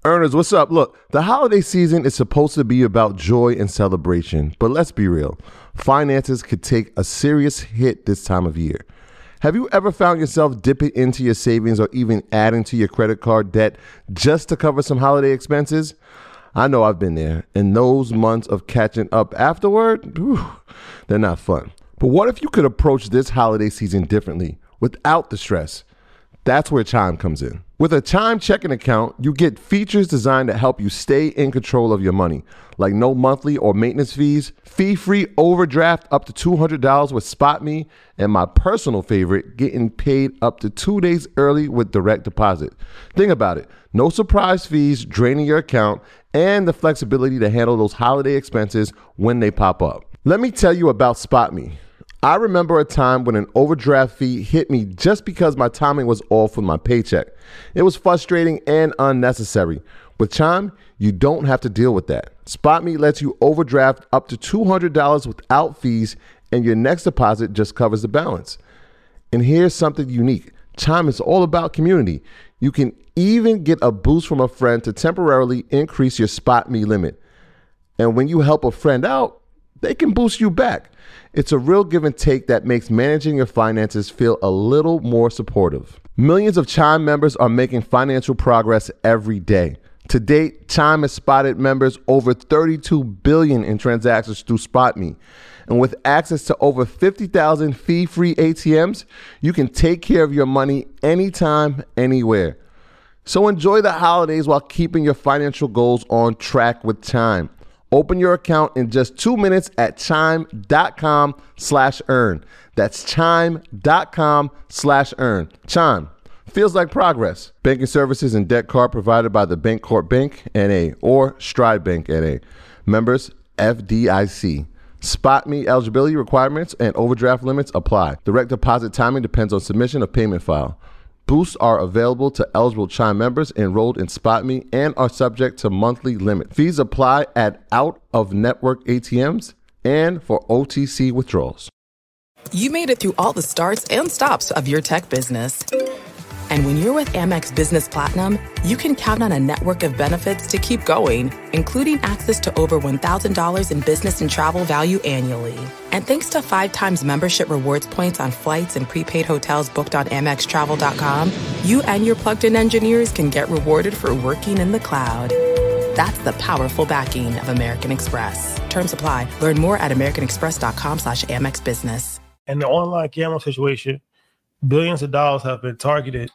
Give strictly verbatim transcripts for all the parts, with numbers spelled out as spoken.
Earners, what's up? Look, the holiday season is supposed to be about joy and celebration, but let's be real. Finances could take a serious hit this time of year. Have you ever found yourself dipping into your savings or even adding to your credit card debt just to cover some holiday expenses? I know I've been there, and those months of catching up afterward, whew, they're not fun. But what if you could approach this holiday season differently, without the stress? That's where Chime comes in. With a Chime checking account, you get features designed to help you stay in control of your money, like no monthly or maintenance fees, fee-free overdraft up to two hundred dollars with SpotMe, and my personal favorite, getting paid up to two days early with direct deposit. Think about it. No surprise fees draining your account, and the flexibility to handle those holiday expenses when they pop up. Let me tell you about SpotMe. I remember a time when an overdraft fee hit me just because my timing was off with my paycheck. It was frustrating and unnecessary. With Chime, you don't have to deal with that. SpotMe lets you overdraft up to two hundred dollars without fees, and your next deposit just covers the balance. And here's something unique. Chime is all about community. You can even get a boost from a friend to temporarily increase your SpotMe limit. And when you help a friend out, they can boost you back. It's a real give and take that makes managing your finances feel a little more supportive. Millions of Chime members are making financial progress every day. To date, Chime has spotted members over thirty-two billion dollars in transactions through SpotMe. And with access to over fifty thousand fee-free A T Ms, you can take care of your money anytime, anywhere. So enjoy the holidays while keeping your financial goals on track with Chime. Open your account in just two minutes at chime.com slash earn. That's chime.com slash earn. Chime. Feels like progress. Banking services and debt card provided by the Bancorp Bank, N A or Stride Bank, N A. Members, F D I C. SpotMe eligibility requirements and overdraft limits apply. Direct deposit timing depends on submission of payment file. Boosts are available to eligible Chime members enrolled in SpotMe and are subject to monthly limit. Fees apply at out-of-network A T Ms and for O T C withdrawals. You made it through all the starts and stops of your tech business. And when you're with Amex Business Platinum, you can count on a network of benefits to keep going, including access to over one thousand dollars in business and travel value annually. And thanks to five times membership rewards points on flights and prepaid hotels booked on Amex Travel dot com, you and your plugged-in engineers can get rewarded for working in the cloud. That's the powerful backing of American Express. Terms apply. Learn more at americanexpress.com slash Amex Business. And the online gambling situation, billions of dollars have been targeted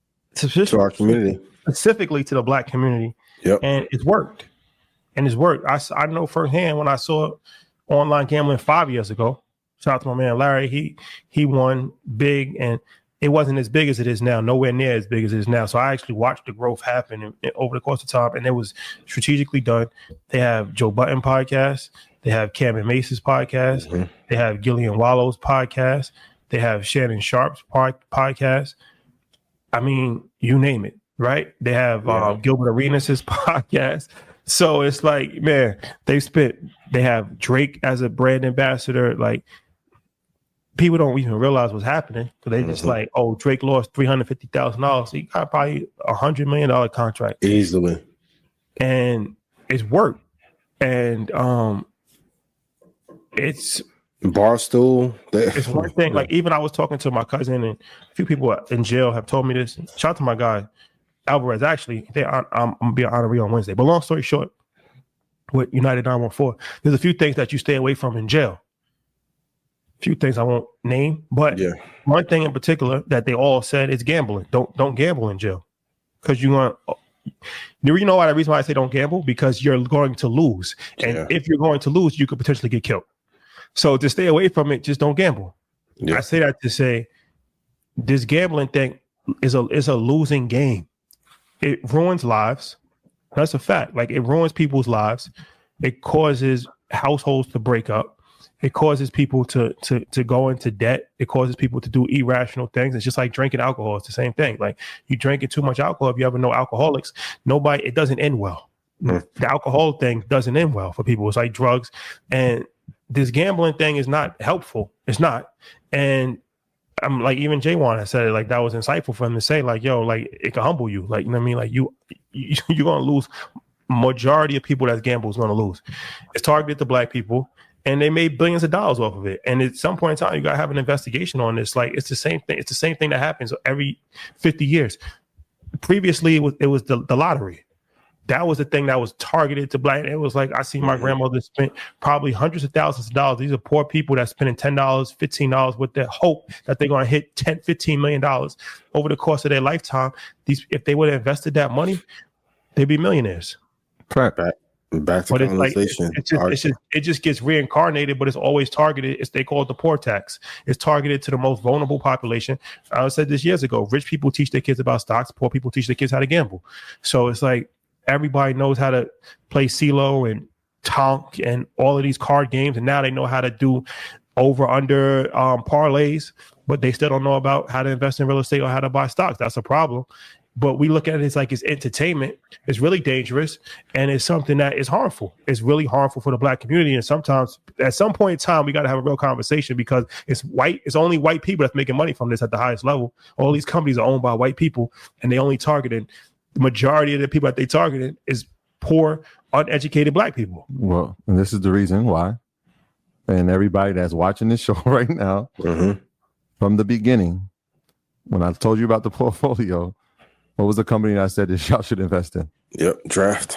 to our community, specifically to the Black community. Yep. And it's worked. And it's worked. I, I know firsthand when I saw online gambling five years ago. Shout out to my man Larry. He he won big, and it wasn't as big as it is now. Nowhere near as big as it is now. So I actually watched the growth happen in, in, over the course of time, and it was strategically done. They have Joe Budden podcast. They have Cameron Mace's podcast. Mm-hmm. They have Gillian Wallow's podcast. They have Shannon Sharp's pod, podcast. I mean, you name it, right? They have yeah. uh, Gilbert Arenas' podcast. So it's like, man, they spent, they have Drake as a brand ambassador. Like, people don't even realize what's happening. So they just mm-hmm. like, oh, Drake lost three hundred fifty thousand dollars. So he got probably a one hundred million dollars contract. Easily. And it's worked. And um, it's... Barstool. They, it's one thing. Like, even I was talking to my cousin, and a few people in jail have told me this. Shout out to my guy Alvarez. Actually, they, I'm, I'm gonna be an honoree on Wednesday. But long story short, with United nine one four, there's a few things that you stay away from in jail. A few things I won't name, but yeah. one thing in particular that they all said is gambling. Don't don't gamble in jail, because you want. You know why? The reason why I say don't gamble, because you're going to lose, and yeah. if you're going to lose, you could potentially get killed. So to stay away from it, just don't gamble. Yeah. I say that to say this gambling thing is a is a losing game. It ruins lives. That's a fact. Like, it ruins people's lives. It causes households to break up. It causes people to to to go into debt. It causes people to do irrational things. It's just like drinking alcohol. It's the same thing. Like, you drinking too much alcohol. If you ever know alcoholics, nobody, it doesn't end well. Mm. The alcohol thing doesn't end well for people. It's like drugs. And this gambling thing is not helpful. It's not. And I'm like, even Jay Wan has said it, like that was insightful for him to say, like, yo, like it can humble you. Like, you know what I mean? Like you, you you're gonna lose. Majority of people that gamble is gonna lose. It's targeted to black people, and they made billions of dollars off of it. And at some point in time, you gotta have an investigation on this. Like it's the same thing. It's the same thing that happens every fifty years. Previously, it was it was the, the lottery. That was the thing that was targeted to black. It was like I see my mm-hmm. grandmother spent probably hundreds of thousands of dollars. These are poor people that spending ten dollars, fifteen dollars with the hope that they're going to hit ten, fifteen million dollars over the course of their lifetime. These, if they would have invested that money, they'd be millionaires. Back, back to colonization. Like, it, just, it's just, it just gets reincarnated, but it's always targeted. It's they call it the poor tax. It's targeted to the most vulnerable population. I said this years ago. Rich people teach their kids about stocks. Poor people teach their kids how to gamble. So it's like, everybody knows how to play CeeLo and Tonk and all of these card games, and now they know how to do over under um, parlays, but they still don't know about how to invest in real estate or how to buy stocks. That's a problem. But we look at it as like it's entertainment. It's really dangerous, and it's something that is harmful. It's really harmful for the black community. And sometimes, at some point in time, we got to have a real conversation because it's white. It's only white people that's making money from this at the highest level. All these companies are owned by white people, and they only targeted. The majority of the people that they targeted is poor, uneducated black people. Well, and this is the reason why. And everybody that's watching this show right now, mm-hmm. from the beginning, when I told you about the portfolio, what was the company that I said that y'all should invest in? Yep, Draft.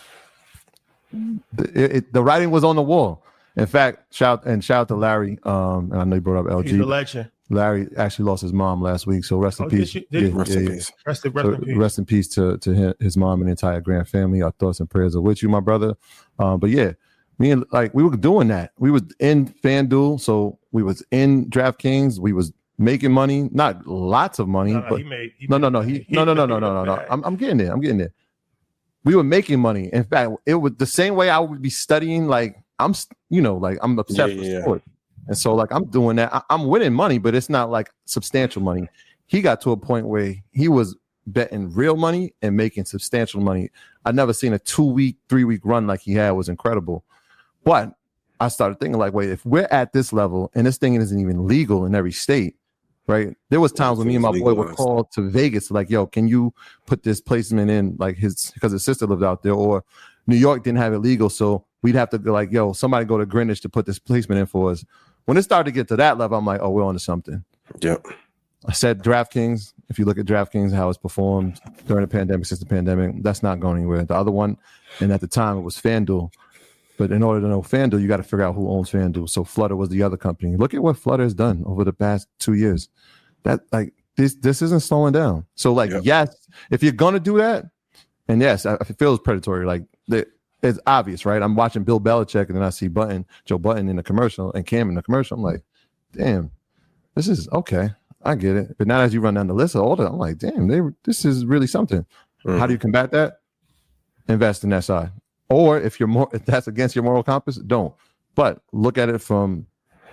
The, it, it, the writing was on the wall. In fact, shout and shout out to Larry. Um, and I know you brought up L G. He's a legend. Larry actually lost his mom last week, so rest oh, in peace. Did you, did yeah, rest, yeah, in yeah. peace. Rest, rest, so in peace. Rest in peace to to his mom and the entire Grant family. Our thoughts and prayers are with you, my brother. Um, but yeah, me and like we were doing that. We was in FanDuel, so we was in DraftKings. We was making money, not lots of money, no, no, but he made, he no, made, no, no, he, he no, no, no, no, no, no, no. I'm, I'm getting there. I'm getting there. We were making money. In fact, it was the same way I would be studying. Like I'm, you know, like I'm obsessed yeah, with yeah. sport. And so, like, I'm doing that. I, I'm winning money, but it's not like substantial money. He got to a point where he was betting real money and making substantial money. I've never seen a two-week, three-week run like he had. It was incredible. But I started thinking, like, wait, if we're at this level and this thing isn't even legal in every state, right? There was times when me and my boy were called to Vegas, like, yo, can you put this placement in, like, his because his sister lived out there, or New York didn't have it legal, so we'd have to go, like, yo, somebody go to Greenwich to put this placement in for us. When it started to get to that level, I'm like, oh, we're on to something. Yep. I said DraftKings. If you look at DraftKings, how it's performed during the pandemic, since the pandemic, that's not going anywhere. The other one, and at the time, it was FanDuel. But in order to know FanDuel, you got to figure out who owns FanDuel. So Flutter was the other company. Look at what Flutter has done over the past two years. That like this this isn't slowing down. So like, yep. yes, if you're going to do that, and yes, I, it feels predatory. Like the, it's obvious, right? I'm watching Bill Belichick, and then I see Button, Joe Button in the commercial, and Cam in the commercial. I'm like, damn, this is okay. I get it. But now as you run down the list of all that, I'm like, damn, they this is really something. Mm. How do you combat that? Invest in that side. Or if you're more, if that's against your moral compass, don't. But look at it from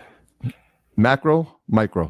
macro, micro.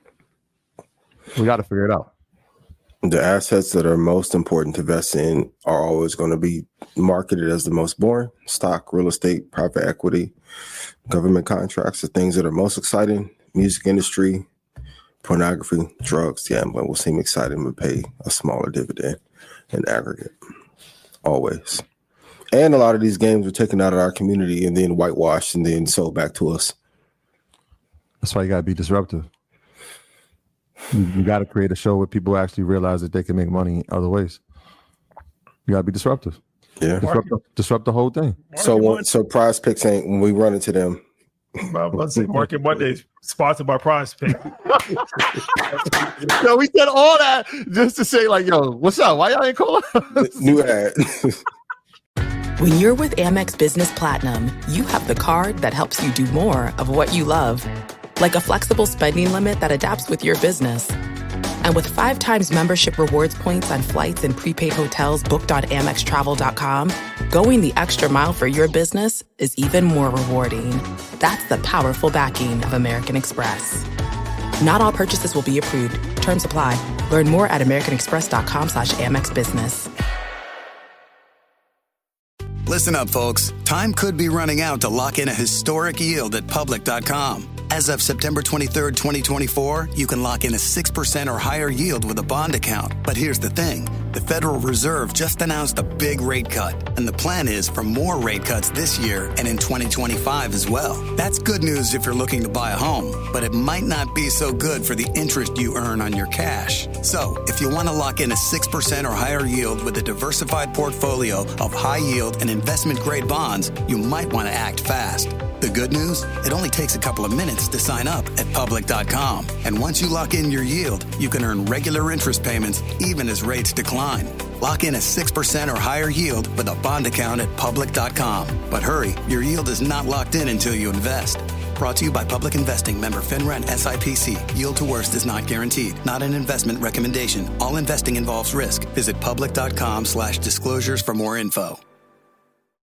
We got to figure it out. The assets that are most important to invest in are always going to be marketed as the most boring. Stock, real estate, private equity, government contracts, the things that are most exciting. Music industry, pornography, drugs, gambling will seem exciting but pay a smaller dividend in aggregate. Always. And a lot of these games were taken out of our community and then whitewashed and then sold back to us. That's why you got to be disruptive. You, you got to create a show where people actually realize that they can make money other ways. You got to be disruptive. Yeah. Disrupt the, disrupt the whole thing. So, what, so Prize Picks ain't, when we run into them. I'm about to say Market Monday sponsored by Prize Picks. So we said all that just to say, like, yo, what's up? Why y'all ain't calling us? New ad. When you're with Amex Business Platinum, you have the card that helps you do more of what you love. Like a flexible spending limit that adapts with your business. And with five times membership rewards points on flights and prepaid hotels booked on Amex Travel dot com, going the extra mile for your business is even more rewarding. That's the powerful backing of American Express. Not all purchases will be approved. Terms apply. Learn more at americanexpress.com slash Amex Business. Listen up, folks. Time could be running out to lock in a historic yield at public dot com. As of September twenty-third, twenty twenty-four, you can lock in a six percent or higher yield with a bond account. But here's the thing. The Federal Reserve just announced a big rate cut, and the plan is for more rate cuts this year and in twenty twenty-five as well. That's good news if you're looking to buy a home, but it might not be so good for the interest you earn on your cash. So, if you want to lock in a six percent or higher yield with a diversified portfolio of high yield and investment-grade bonds, you might want to act fast. The good news? It only takes a couple of minutes to sign up at public dot com. And once you lock in your yield, you can earn regular interest payments even as rates decline. Lock in a six percent or higher yield with a bond account at public dot com. But hurry, your yield is not locked in until you invest. Brought to you by Public Investing, member FINRA S I P C. Yield to worst is not guaranteed. Not an investment recommendation. All investing involves risk. Visit public dot com slash disclosures for more info.